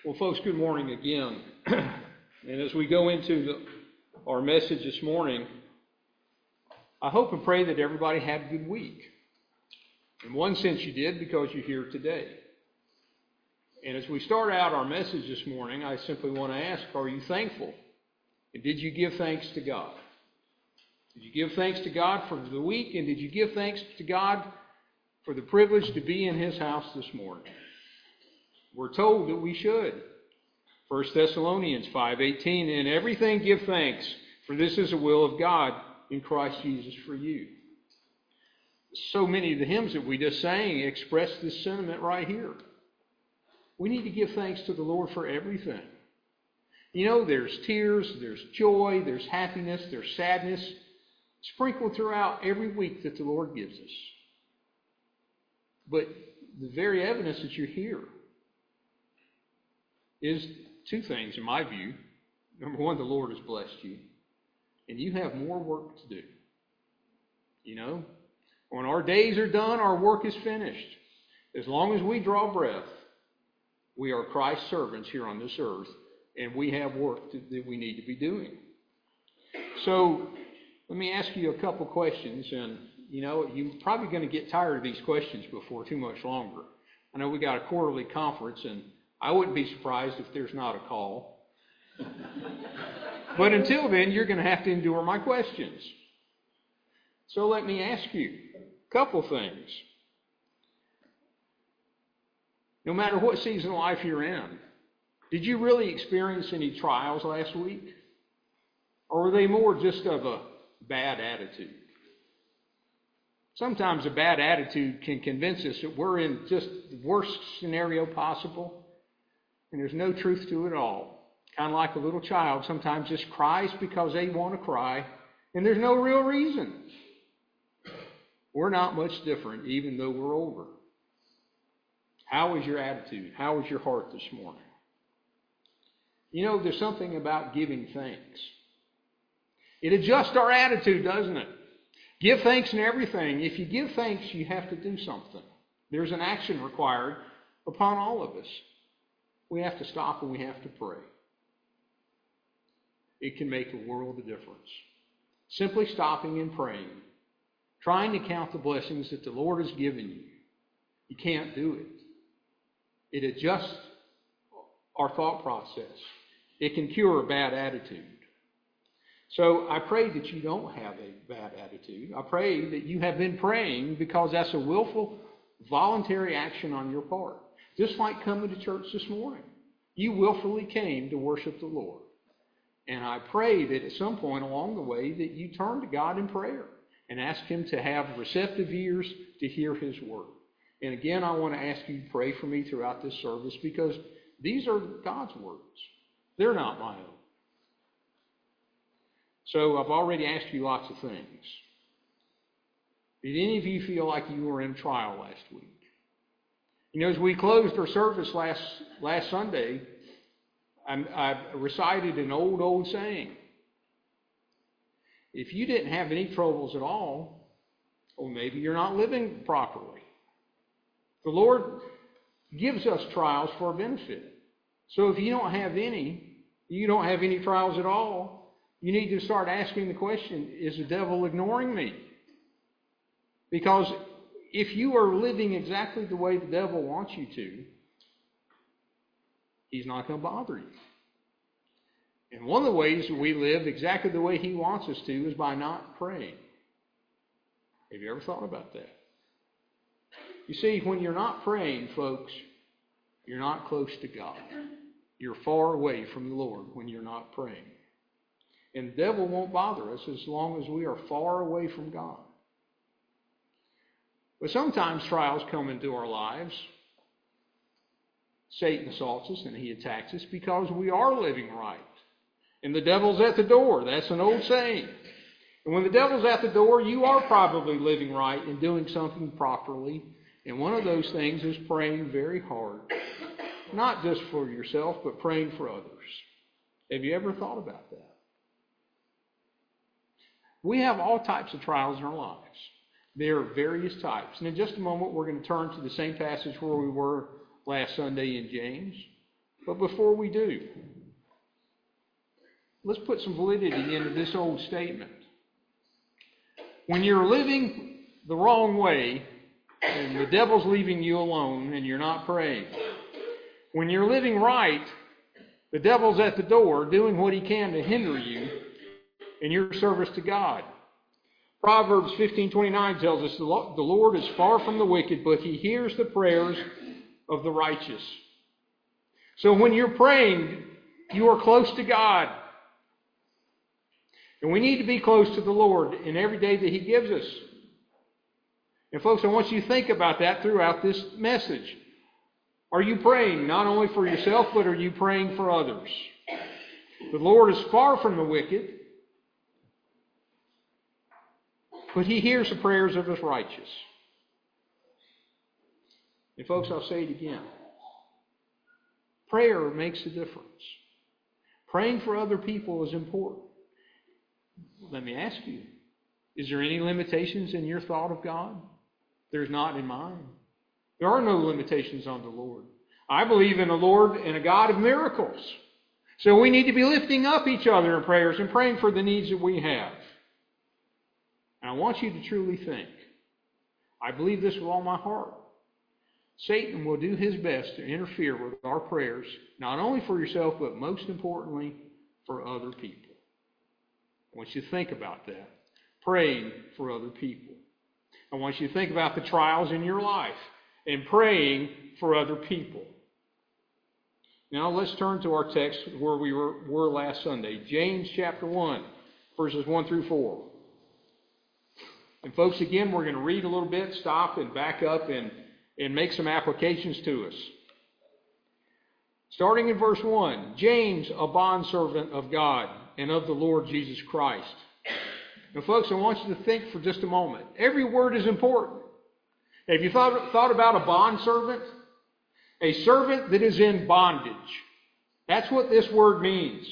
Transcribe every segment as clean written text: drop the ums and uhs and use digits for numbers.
Well, folks, good morning again. And as we go into our message this morning, I hope and pray that everybody had a good week. In one sense you did, because you're here today. And as we start out our message this morning, I simply want to ask, are you thankful? And did you give thanks to God? Did you give thanks to God for the week? And did you give thanks to God for the privilege to be in His house this morning? We're told that we should. 1 Thessalonians 5:18, in everything give thanks, for this is the will of God in Christ Jesus for you. So many of the hymns that we just sang express this sentiment right here. We need to give thanks to the Lord for everything. You know, there's tears, there's joy, there's happiness, there's sadness, sprinkled throughout every week that the Lord gives us. But the very evidence that you're here is two things, in my view. Number one, the Lord has blessed you, and you have more work to do. You know, when our days are done, our work is finished. As long as we draw breath, we are Christ's servants here on this earth, and we have work that we need to be doing. So, let me ask you a couple questions, and you know, you're probably going to get tired of these questions before too much longer. I know we got a quarterly conference, and I wouldn't be surprised if there's not a call. But until then, you're going to have to endure my questions. So let me ask you a couple things. No matter what season of life you're in, did you really experience any trials last week? Or were they more just of a bad attitude? Sometimes a bad attitude can convince us that we're in just the worst scenario possible, and there's no truth to it all. Kind of like a little child sometimes just cries because they want to cry, and there's no real reason. We're not much different, even though we're older. How is your attitude? How is your heart this morning? You know, there's something about giving thanks. It adjusts our attitude, doesn't it? Give thanks in everything. If you give thanks, you have to do something. There's an action required upon all of us. We have to stop and we have to pray. It can make a world of difference. Simply stopping and praying, trying to count the blessings that the Lord has given you. You can't do it. It adjusts our thought process. It can cure a bad attitude. So I pray that you don't have a bad attitude. I pray that you have been praying, because that's a willful, voluntary action on your part. Just like coming to church this morning. You willfully came to worship the Lord. And I pray that at some point along the way that you turn to God in prayer and ask Him to have receptive ears to hear His word. And again, I want to ask you to pray for me throughout this service, because these are God's words. They're not my own. So I've already asked you lots of things. Did any of you feel like you were in trial last week? You know, as we closed our service last Sunday, I recited an old saying. If you didn't have any troubles at all, well, maybe you're not living properly. The Lord gives us trials for our benefit. So if you don't have any trials at all, you need to start asking the question, is the devil ignoring me? Because if you are living exactly the way the devil wants you to, he's not going to bother you. And one of the ways that we live exactly the way he wants us to is by not praying. Have you ever thought about that? You see, when you're not praying, folks, you're not close to God. You're far away from the Lord when you're not praying. And the devil won't bother us as long as we are far away from God. But sometimes trials come into our lives. Satan assaults us and he attacks us because we are living right. And the devil's at the door. That's an old saying. And when the devil's at the door, you are probably living right and doing something properly. And one of those things is praying very hard. Not just for yourself, but praying for others. Have you ever thought about that? We have all types of trials in our lives. There are various types. And in just a moment, we're going to turn to the same passage where we were last Sunday in James. But before we do, let's put some validity into this old statement. When you're living the wrong way, and the devil's leaving you alone, and you're not praying. When you're living right, the devil's at the door doing what he can to hinder you in your service to God. Proverbs 15:29 tells us the Lord is far from the wicked, but he hears the prayers of the righteous. So when you're praying, you are close to God. And we need to be close to the Lord in every day that he gives us. And folks, I want you to think about that throughout this message. Are you praying not only for yourself, but are you praying for others? The Lord is far from the wicked, but he hears the prayers of his righteous. And folks, I'll say it again. Prayer makes a difference. Praying for other people is important. Let me ask you, is there any limitations in your thought of God? There's not in mine. There are no limitations on the Lord. I believe in a Lord and a God of miracles. So we need to be lifting up each other in prayers and praying for the needs that we have. And I want you to truly think, I believe this with all my heart. Satan will do his best to interfere with our prayers, not only for yourself, but most importantly, for other people. I want you to think about that. Praying for other people. I want you to think about the trials in your life and praying for other people. Now let's turn to our text where we were last Sunday. James chapter 1, verses 1 through 4. And folks, again, we're going to read a little bit, stop and back up and make some applications to us. Starting in verse 1, James, a bondservant of God and of the Lord Jesus Christ. Now, folks, I want you to think for just a moment. Every word is important. Have you thought about a bondservant? A servant that is in bondage. That's what this word means.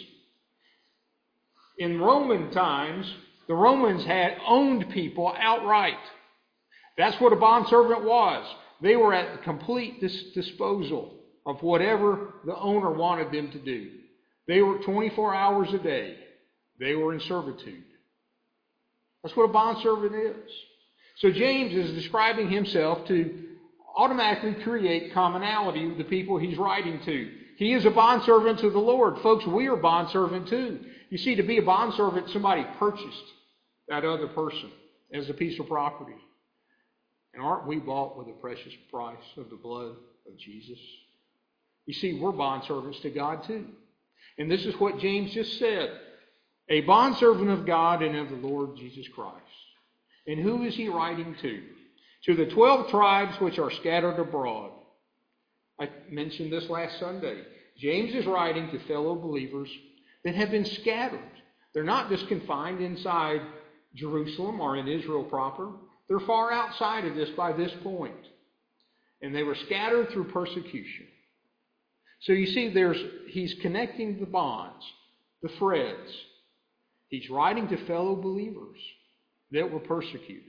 In Roman times, the Romans had owned people outright. That's what a bondservant was. They were at the complete disposal of whatever the owner wanted them to do. They were 24 hours a day. They were in servitude. That's what a bondservant is. So James is describing himself to automatically create commonality with the people he's writing to. He is a bondservant to the Lord. Folks, we are bondservant too. You see, to be a bondservant, somebody purchased that other person as a piece of property. And aren't we bought with the precious price of the blood of Jesus? You see, we're bondservants to God too. And this is what James just said. A bondservant of God and of the Lord Jesus Christ. And who is he writing to? To the 12 tribes which are scattered abroad. I mentioned this last Sunday. James is writing to fellow believers that have been scattered. They're not just confined inside Jerusalem or in Israel proper. They're far outside of this by this point. And they were scattered through persecution. So you see, he's connecting the bonds, the threads. He's writing to fellow believers that were persecuted.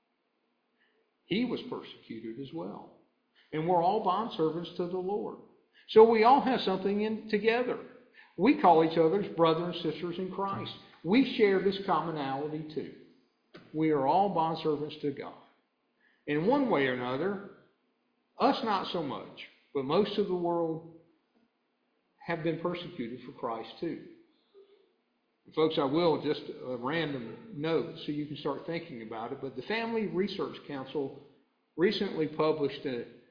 He was persecuted as well. And we're all bondservants to the Lord. So we all have something in together. We call each other's brothers and sisters in Christ. We share this commonality too. We are all bondservants to God. In one way or another, us not so much, but most of the world have been persecuted for Christ too. Folks, I will just a random note so you can start thinking about it, but the Family Research Council recently published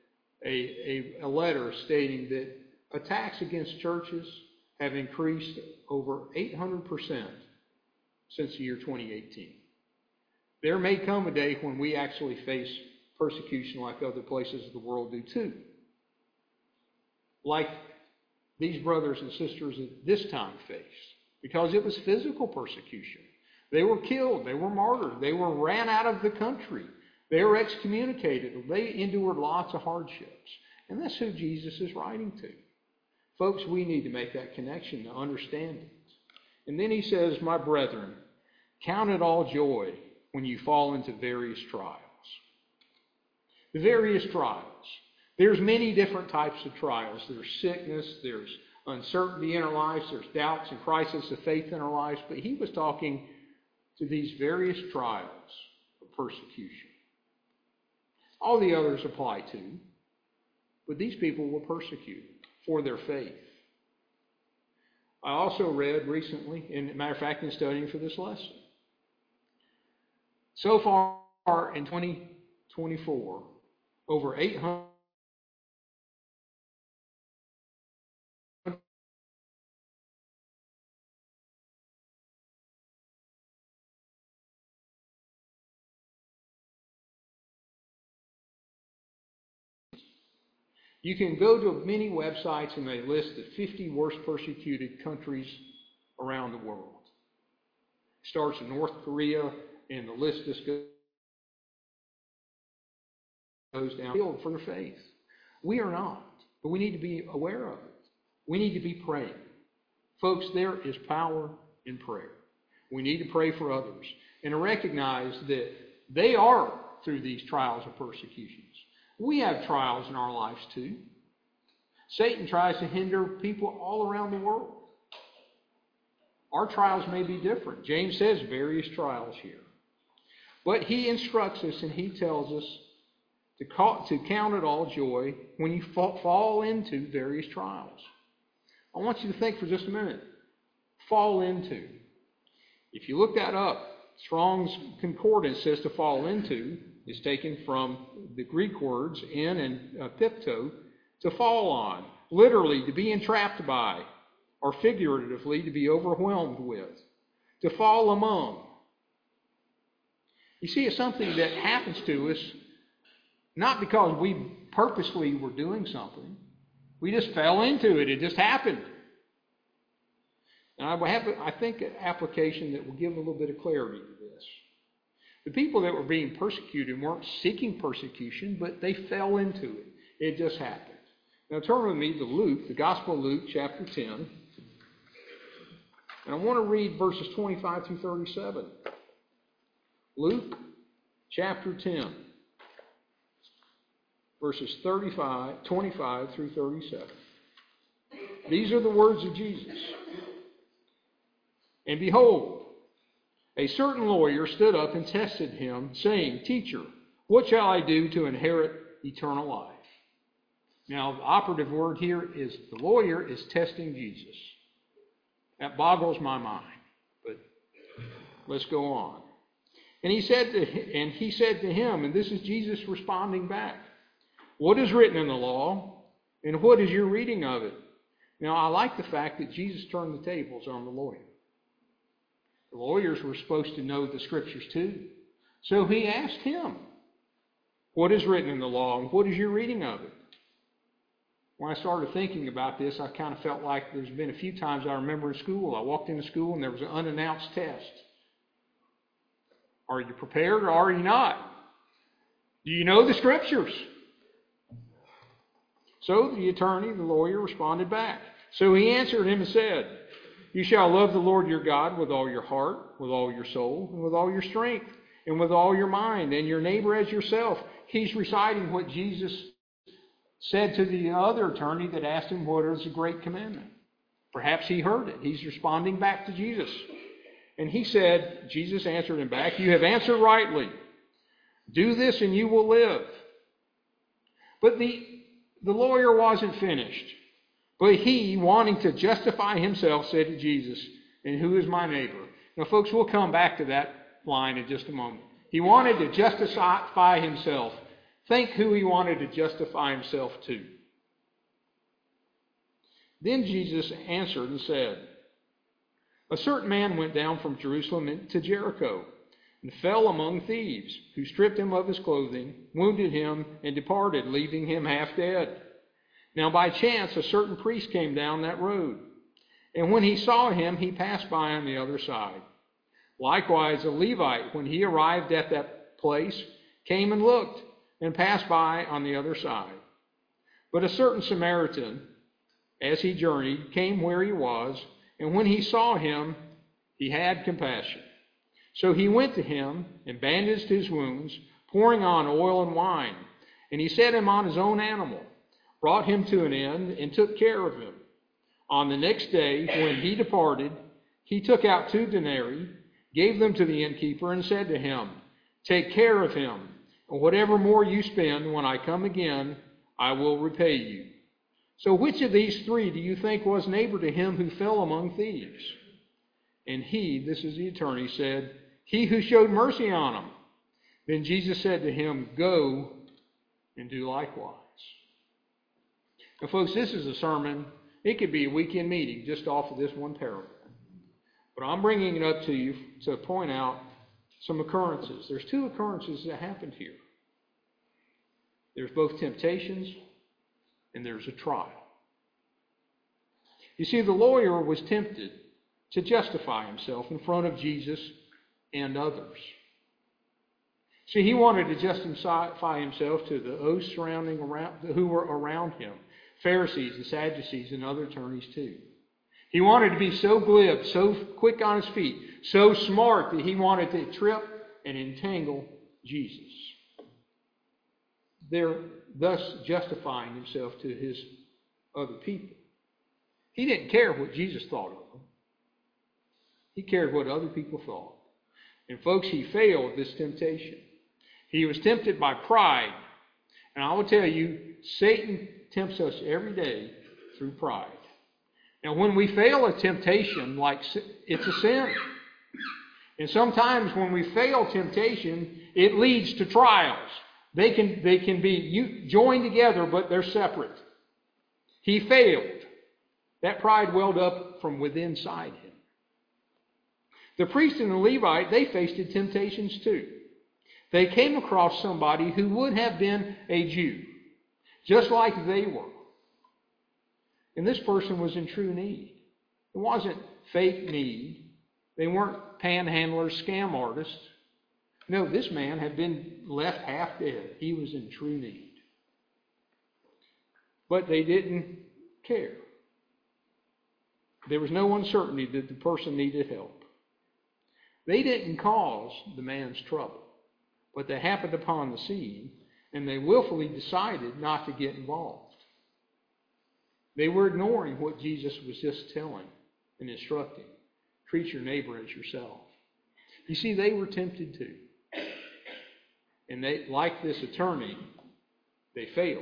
a letter stating that attacks against churches have increased over 800% since the year 2018. There may come a day when we actually face persecution like other places of the world do too. Like these brothers and sisters at this time faced. Because it was physical persecution. They were killed. They were martyred. They were ran out of the country. They were excommunicated. They endured lots of hardships. And that's who Jesus is writing to. Folks, we need to make that connection to understand it. And then he says, my brethren, count it all joy when you fall into various trials. The various trials. There's many different types of trials. There's sickness, there's uncertainty in our lives, there's doubts and crisis of faith in our lives. But he was talking to these various trials of persecution. All the others apply too. But these people were persecuted for their faith. I also read recently, and as a matter of fact, in studying for this lesson, so far in 2024, over 800 You can go to many websites and they list the 50 worst persecuted countries around the world. It starts in North Korea, and the list just goes down for their faith. We are not, but we need to be aware of it. We need to be praying. Folks, there is power in prayer. We need to pray for others and to recognize that they are through these trials or persecutions. We have trials in our lives too. Satan tries to hinder people all around the world. Our trials may be different. James says various trials here. But he instructs us and he tells us to count it all joy when you fall into various trials. I want you to think for just a minute. Fall into. If you look that up, Strong's Concordance says to fall into is taken from the Greek words in and pipto, to fall on, literally to be entrapped by, or figuratively to be overwhelmed with, to fall among. You see, it's something that happens to us not because we purposely were doing something. We just fell into it. It just happened. And I think an application that will give a little bit of clarity to this. The people that were being persecuted weren't seeking persecution, but they fell into it. It just happened. Now turn with me to Luke, the Gospel of Luke, chapter 10. And I want to read verses 25 through 37. Luke, chapter 10, verses 25 through 37. These are the words of Jesus. And behold, a certain lawyer stood up and tested him, saying, Teacher, what shall I do to inherit eternal life? Now, the operative word here is the lawyer is testing Jesus. That boggles my mind, but let's go on. And he said to him, and this is Jesus responding back, what is written in the law, and what is your reading of it? Now, I like the fact that Jesus turned the tables on the lawyer. The lawyers were supposed to know the scriptures too. So he asked him, what is written in the law, and what is your reading of it? When I started thinking about this, I kind of felt like there's been a few times I remember in school. I walked into school and there was an unannounced test. Are you prepared or are you not? Do you know the scriptures? So the lawyer, responded back. So he answered him and said, you shall love the Lord your God with all your heart, with all your soul, and with all your strength, and with all your mind, and your neighbor as yourself. He's reciting what Jesus said to the other attorney that asked him what is the great commandment. Perhaps he heard it. He's responding back to Jesus. And he said, Jesus answered him back, you have answered rightly. Do this and you will live. But the lawyer wasn't finished. But he, wanting to justify himself, said to Jesus, and who is my neighbor? Now, folks, we'll come back to that line in just a moment. He wanted to justify himself. Think who he wanted to justify himself to. Then Jesus answered and said, a certain man went down from Jerusalem to Jericho and fell among thieves, who stripped him of his clothing, wounded him, and departed, leaving him half dead. Now by chance a certain priest came down that road, and when he saw him, he passed by on the other side. Likewise a Levite, when he arrived at that place, came and looked, and passed by on the other side. But a certain Samaritan, as he journeyed, came where he was, and when he saw him, he had compassion. So he went to him and bandaged his wounds, pouring on oil and wine. And he set him on his own animal, brought him to an inn, and took care of him. On the next day, when he departed, he took out 2 denarii, gave them to the innkeeper, and said to him, Take care of him, and whatever more you spend, when I come again, I will repay you. So which of these 3 do you think was neighbor to him who fell among thieves? And he, this is the attorney, said, He who showed mercy on him. Then Jesus said to him, Go and do likewise. Now, folks, this is a sermon. It could be a weekend meeting just off of this one parable. But I'm bringing it up to you to point out some occurrences. There's 2 occurrences that happened here. There's both temptations and there's a trial. You see, the lawyer was tempted to justify himself in front of Jesus and others. See, he wanted to justify himself to those who were around him, Pharisees and Sadducees and other attorneys too. He wanted to be so glib, so quick on his feet, so smart that he wanted to trip and entangle Jesus. They're thus justifying himself to his other people. He didn't care what Jesus thought of them. He cared what other people thought. And folks, he failed this temptation. He was tempted by pride. And I will tell you, Satan tempts us every day through pride. Now, when we fail a temptation, it's a sin. And sometimes when we fail temptation, it leads to trials. They can be joined together, but they're separate. He failed. That pride welled up from within inside him. The priest and the Levite, they faced temptations too. They came across somebody who would have been a Jew, just like they were. And this person was in true need. It wasn't fake need. They weren't panhandlers, scam artists. No, this man had been left half dead. He was in true need. But they didn't care. There was no uncertainty that the person needed help. They didn't cause the man's trouble, but they happened upon the scene, and they willfully decided not to get involved. They were ignoring what Jesus was just telling and instructing. Treat your neighbor as yourself. You see, they were tempted too. And they, like this attorney, they failed.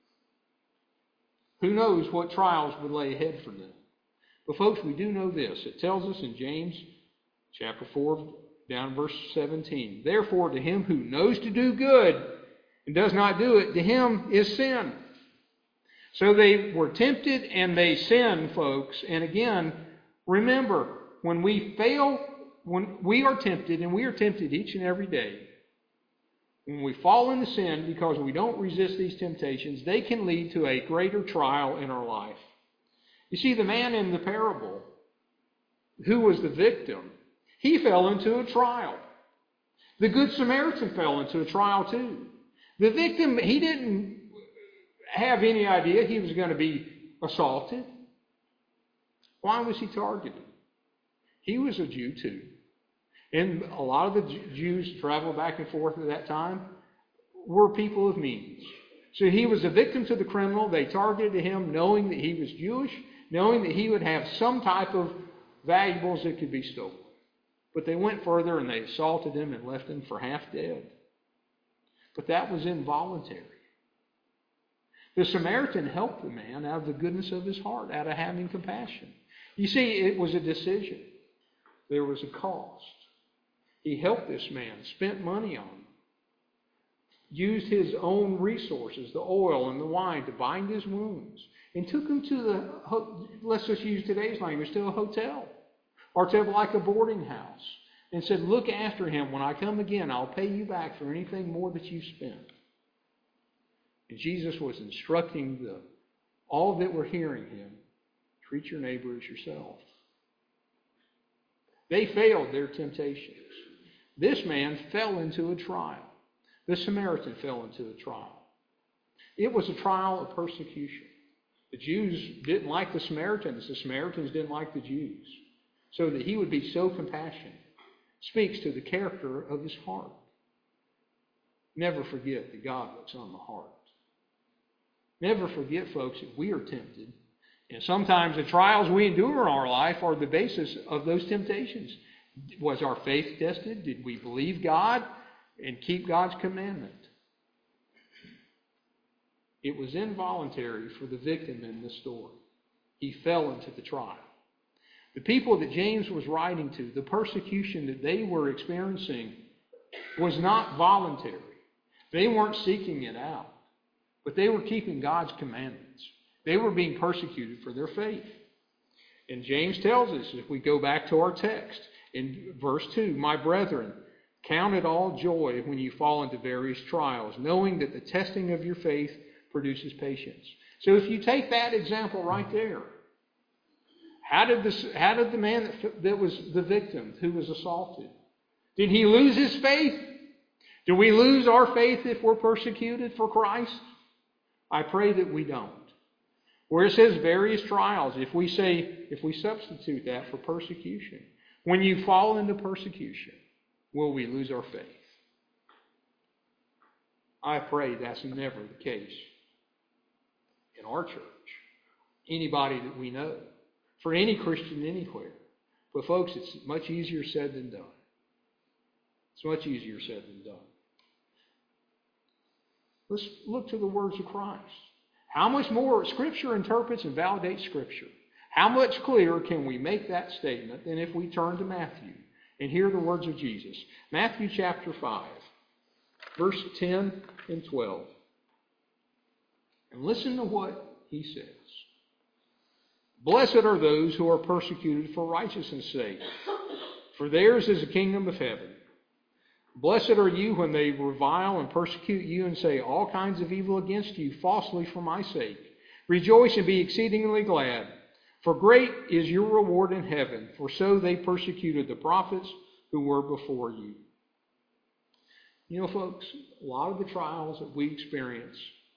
Who knows what trials would lay ahead for them? But folks, we do know this. It tells us in James chapter 4, down verse 17. Therefore, to him who knows to do good and does not do it, to him is sin. So they were tempted and they sinned, folks. And again, remember, when we fail, when we are tempted, and we are tempted each and every day, when we fall into sin because we don't resist these temptations, they can lead to a greater trial in our life. You see, the man in the parable, who was the victim, he fell into a trial. The Good Samaritan fell into a trial too. The victim, he didn't have any idea he was going to be assaulted. Why was he targeted? He was a Jew too. And a lot of the Jews traveled back and forth at that time were people of means. So he was a victim to the criminal. They targeted him knowing that he was Jewish, knowing that he would have some type of valuables that could be stolen. But they went further and they assaulted him and left him for half dead. But that was involuntary. The Samaritan helped the man out of the goodness of his heart, out of having compassion. You see, it was a decision. There was a cost. He helped this man, spent money on him, used his own resources, the oil and the wine, to bind his wounds, and took him to let's just use today's language, to a hotel or to like a boarding house, and said, look after him. When I come again, I'll pay you back for anything more that you spent. And Jesus was instructing all that were hearing him, treat your neighbor as yourself. They failed their temptations. This man fell into a trial. The Samaritan fell into a trial. It was a trial of persecution. The Jews didn't like the Samaritans. The Samaritans didn't like the Jews. So that he would be so compassionate speaks to the character of his heart. never forget that God looks on the heart. Never forget, folks, that we are tempted. And sometimes the trials we endure in our life are the basis of those temptations. Was our faith tested? Did we believe God and keep God's commandment? It was involuntary for the victim in this story. He fell into the trial. The people that James was writing to, the persecution that they were experiencing was not voluntary. They weren't seeking it out, but they were keeping God's commandments. They were being persecuted for their faith. And James tells us, if we go back to our text, in verse 2, "My brethren, count it all joy when you fall into various trials, knowing that the testing of your faith produces patience." So if you take that example right there, how did the man that was the victim who was assaulted, did he lose his faith? Do we lose our faith if we're persecuted for Christ? I pray that we don't. Where it says various trials, if we substitute that for persecution, when you fall into persecution, will we lose our faith? I pray that's never the case in our church, anybody that we know, for any Christian anywhere. But folks, it's much easier said than done. It's much easier said than done. Let's look to the words of Christ. How much more Scripture interprets and validates Scripture? How much clearer can we make that statement than if we turn to Matthew and hear the words of Jesus? Matthew chapter 5, verse 10 and 12. And listen to what he says. "Blessed are those who are persecuted for righteousness' sake, for theirs is the kingdom of heaven. Blessed are you when they revile and persecute you and say all kinds of evil against you falsely for my sake. Rejoice and be exceedingly glad, for great is your reward in heaven, for so they persecuted the prophets who were before you." You know, folks, a lot of the trials that we experience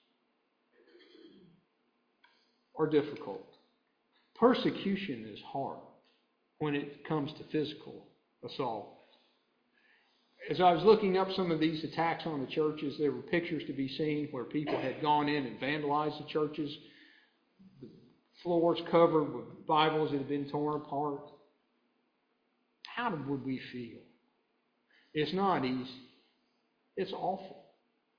are difficult. Persecution is hard when it comes to physical assault. As I was looking up some of these attacks on the churches, there were pictures to be seen where people had gone in and vandalized the churches. The floors covered with Bibles that had been torn apart. How would we feel? It's not easy. It's awful.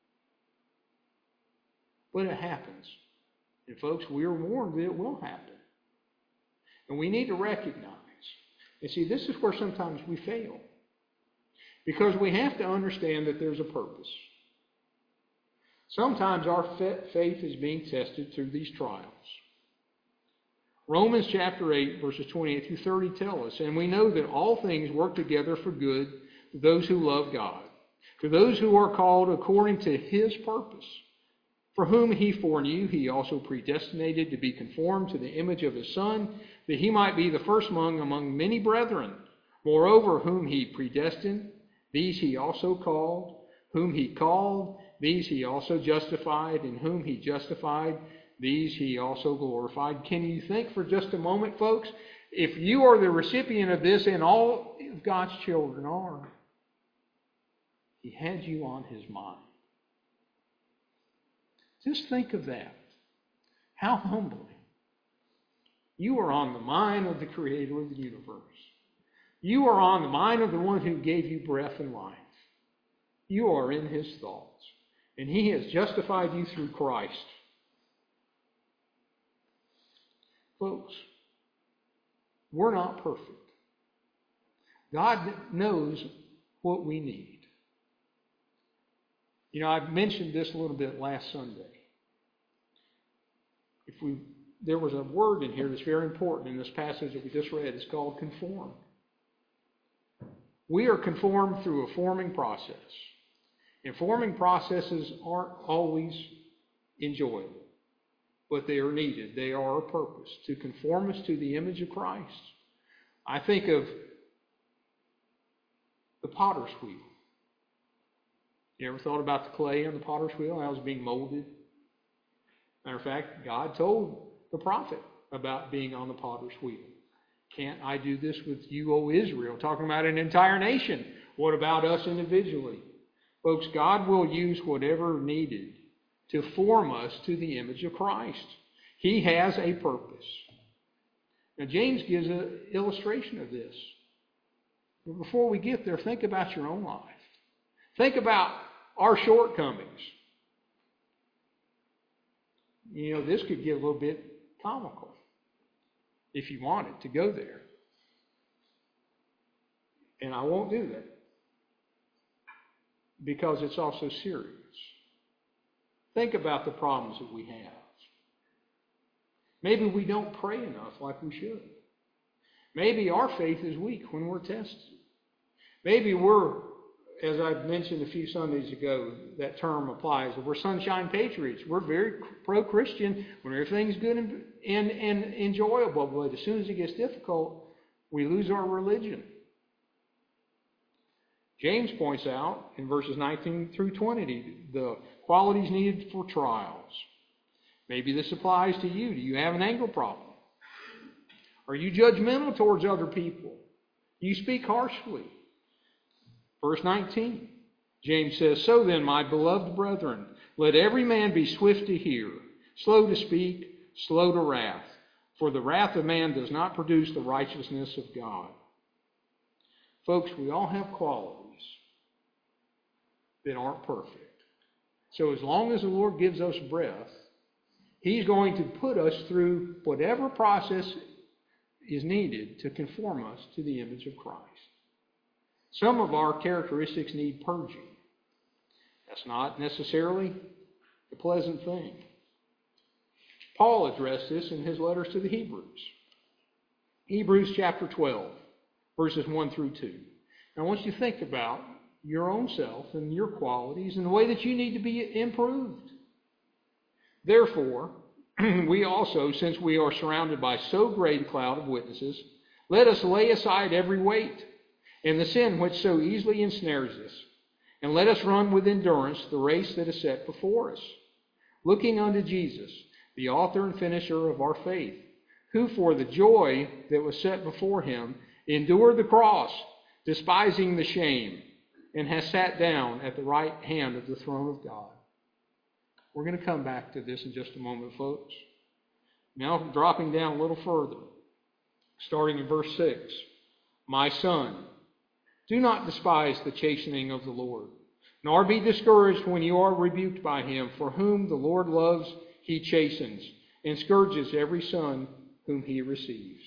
But it happens. And folks, we are warned that it will happen. And we need to recognize. And see, this is where sometimes we fail. Because we have to understand that there's a purpose. Sometimes our faith is being tested through these trials. Romans chapter 8, verses 28 through 30 tell us, "And we know that all things work together for good to those who love God, to those who are called according to His purpose. For whom He foreknew, He also predestinated to be conformed to the image of His Son, that He might be the firstborn among many brethren. Moreover, whom He predestined, these He also called. Whom He called, these He also justified. And whom He justified, these He also glorified." Can you think for just a moment, folks? If you are the recipient of this, and all of God's children are, He had you on His mind. Just think of that. How humbling. You are on the mind of the Creator of the universe. You are on the mind of the one who gave you breath and life. You are in His thoughts. And He has justified you through Christ. Folks, we're not perfect. God knows what we need. You know, I mentioned this a little bit last Sunday. There was a word in here that's very important in this passage that we just read. It's called conform. We are conformed through a forming process. And forming processes aren't always enjoyable, but they are needed. They are a purpose to conform us to the image of Christ. I think of the potter's wheel. You ever thought about the clay on the potter's wheel, how it was being molded? Matter of fact, God told the prophet about being on the potter's wheel. Can't I do this with you, O Israel? Talking about an entire nation. What about us individually? Folks, God will use whatever needed to form us to the image of Christ. He has a purpose. Now, James gives an illustration of this. But before we get there, think about your own life. Think about our shortcomings. You know, this could get a little bit comical if you wanted to go there. And I won't do that because it's also serious. Think about the problems that we have. Maybe we don't pray enough like we should. Maybe our faith is weak when we're tested. Maybe we're, as I mentioned a few Sundays ago, that term applies. We're sunshine patriots. We're very pro-Christian when everything's good and enjoyable. But as soon as it gets difficult, we lose our religion. James points out in verses 19 through 20 the qualities needed for trials. Maybe this applies to you. Do you have an anger problem? Are you judgmental towards other people? Do you speak harshly? Verse 19, James says, "So then, my beloved brethren, let every man be swift to hear, slow to speak, slow to wrath. For the wrath of man does not produce the righteousness of God." Folks, we all have qualities that aren't perfect. So as long as the Lord gives us breath, He's going to put us through whatever process is needed to conform us to the image of Christ. Some of our characteristics need purging. That's not necessarily a pleasant thing. Paul addressed this in his letters to the Hebrews. Hebrews chapter 12, verses 1 through 2. Now, I want you to think about your own self and your qualities and the way that you need to be improved. Therefore, we also, since we are surrounded by so great a cloud of witnesses, let us lay aside every weight and the sin which so easily ensnares us, and let us run with endurance the race that is set before us, looking unto Jesus, the author and finisher of our faith, who for the joy that was set before him endured the cross, despising the shame, and has sat down at the right hand of the throne of God. We're going to come back to this in just a moment, folks. Now, dropping down a little further, starting in verse 6. "My son, do not despise the chastening of the Lord, nor be discouraged when you are rebuked by him. For whom the Lord loves, he chastens, and scourges every son whom he receives."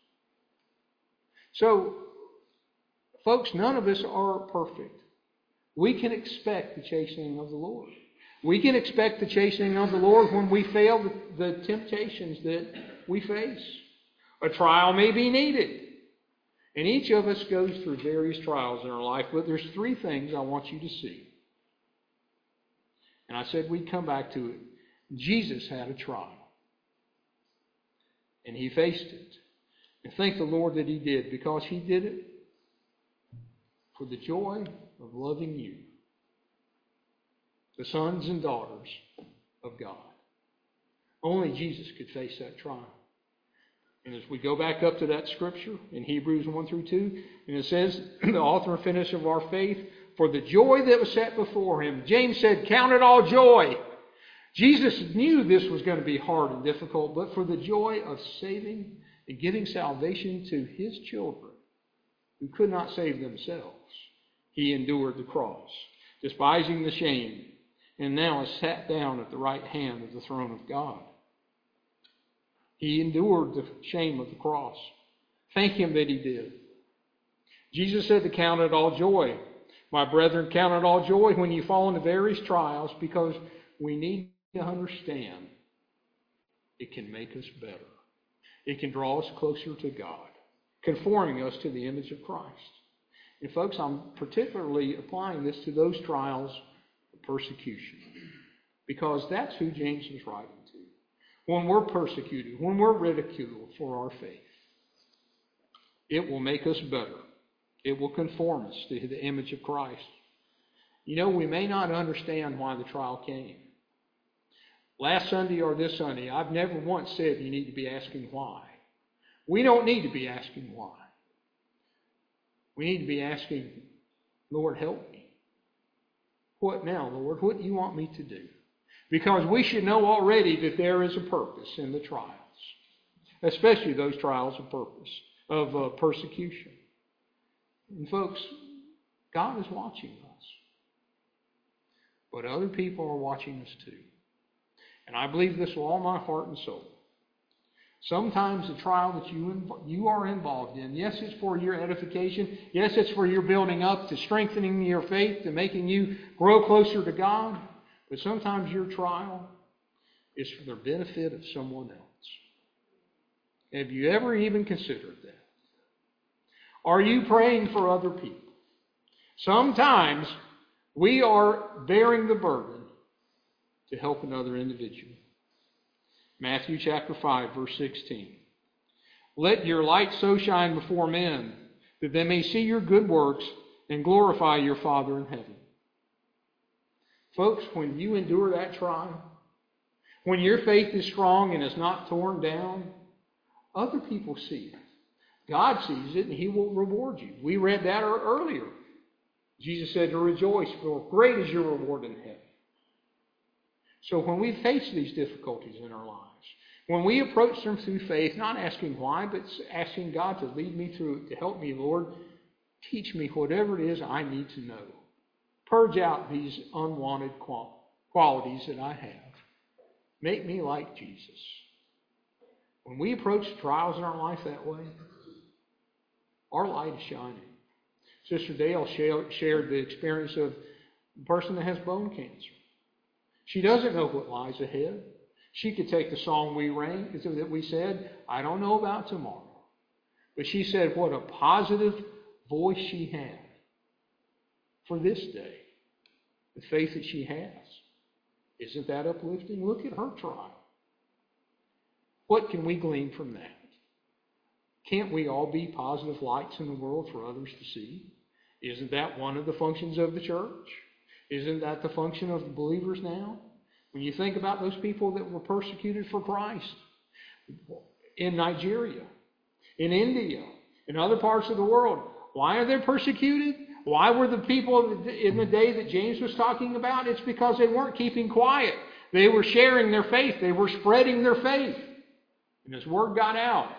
So, folks, none of us are perfect. We can expect the chastening of the Lord. We can expect the chastening of the Lord when we fail the temptations that we face. A trial may be needed. And each of us goes through various trials in our life, but there's three things I want you to see. And I said we'd come back to it. Jesus had a trial. And he faced it. And thank the Lord that he did, because he did it for the joy of loving you, the sons and daughters of God. Only Jesus could face that trial. And as we go back up to that scripture in Hebrews 1 through 2, and it says, the author and finisher of our faith, for the joy that was set before him. James said, count it all joy. Jesus knew this was going to be hard and difficult, but for the joy of saving and giving salvation to his children who could not save themselves, he endured the cross, despising the shame, and now is sat down at the right hand of the throne of God. He endured the shame of the cross. Thank him that he did. Jesus said to count it all joy. My brethren, count it all joy when you fall into various trials, because we need to understand it can make us better. It can draw us closer to God, conforming us to the image of Christ. And folks, I'm particularly applying this to those trials of persecution, because that's who James was writing to. When we're persecuted, when we're ridiculed for our faith, it will make us better. It will conform us to the image of Christ. You know, we may not understand why the trial came. Last Sunday or this Sunday, I've never once said you need to be asking why. We don't need to be asking why. We need to be asking, Lord, help me. What now, Lord? What do you want me to do? Because we should know already that there is a purpose in the trials, especially those trials of persecution. And folks, God is watching us. But other people are watching us too. And I believe this with all my heart and soul. Sometimes the trial that you are involved in, yes, it's for your edification. Yes, it's for your building up, to strengthening your faith, to making you grow closer to God. But sometimes your trial is for the benefit of someone else. Have you ever even considered that? Are you praying for other people? Sometimes we are bearing the burden to help another individual. Matthew chapter 5, verse 16. Let your light so shine before men that they may see your good works and glorify your Father in heaven. Folks, when you endure that trial, when your faith is strong and is not torn down, other people see it. God sees it and He will reward you. We read that earlier. Jesus said to rejoice, for great is your reward in heaven. So when we face these difficulties in our lives, when we approach them through faith, not asking why, but asking God to lead me through it, to help me, Lord, teach me whatever it is I need to know. Purge out these unwanted qualities that I have. Make me like Jesus. When we approach trials in our life that way, our light is shining. Sister Dale shared the experience of a person that has bone cancer. She doesn't know what lies ahead. She could take the song that we said, I don't know about tomorrow. But she said what a positive voice she had for this day. The faith that she has. Isn't that uplifting? Look at her trial. What can we glean from that? Can't we all be positive lights in the world for others to see? Isn't that one of the functions of the church? Isn't that the function of the believers now? When you think about those people that were persecuted for Christ in Nigeria, in India, in other parts of the world, why are they persecuted? Why were the people in the day that James was talking about? It's because they weren't keeping quiet. They were sharing their faith. They were spreading their faith. And as word got out,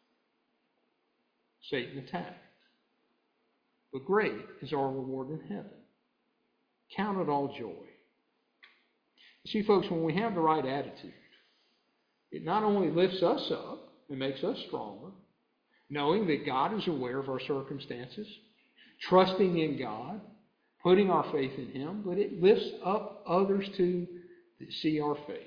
Satan attacked. But great is our reward in heaven. Count it all joy. You see, folks, when we have the right attitude, it not only lifts us up and makes us stronger, knowing that God is aware of our circumstances, trusting in God, putting our faith in Him, but it lifts up others to see our faith.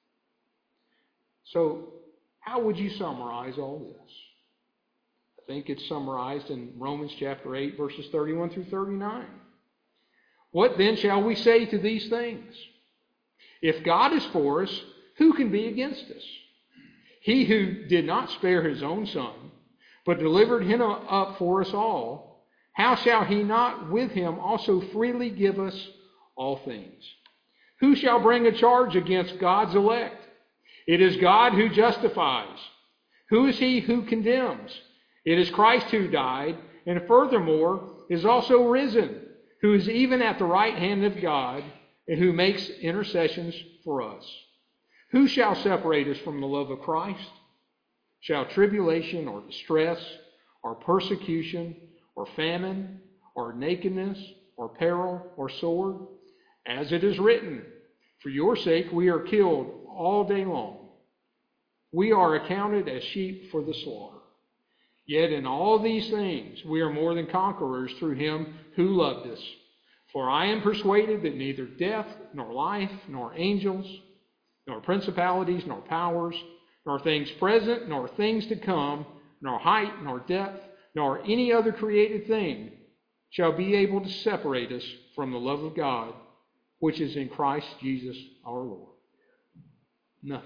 So, how would you summarize all this? I think it's summarized in Romans chapter 8, verses 31 through 39. What then shall we say to these things? If God is for us, who can be against us? He who did not spare His own Son, but delivered Him up for us all, how shall He not with Him also freely give us all things? Who shall bring a charge against God's elect? It is God who justifies. Who is He who condemns? It is Christ who died, and furthermore is also risen, who is even at the right hand of God, and who makes intercessions for us. Who shall separate us from the love of Christ? Shall tribulation or distress or persecution or famine or nakedness or peril or sword? As it is written, for your sake we are killed all day long. We are accounted as sheep for the slaughter. Yet in all these things we are more than conquerors through Him who loved us. For I am persuaded that neither death, nor life, nor angels, nor principalities, nor powers, nor things present, nor things to come, nor height, nor depth, nor any other created thing shall be able to separate us from the love of God, which is in Christ Jesus our Lord. Nothing.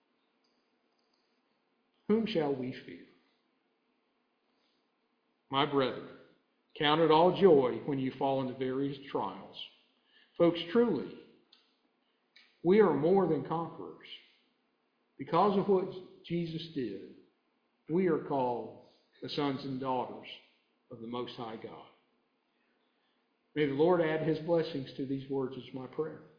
Whom shall we fear? My brethren, count it all joy when you fall into various trials. Folks, truly, we are more than conquerors. Because of what Jesus did, we are called the sons and daughters of the Most High God. May the Lord add His blessings to these words is my prayer.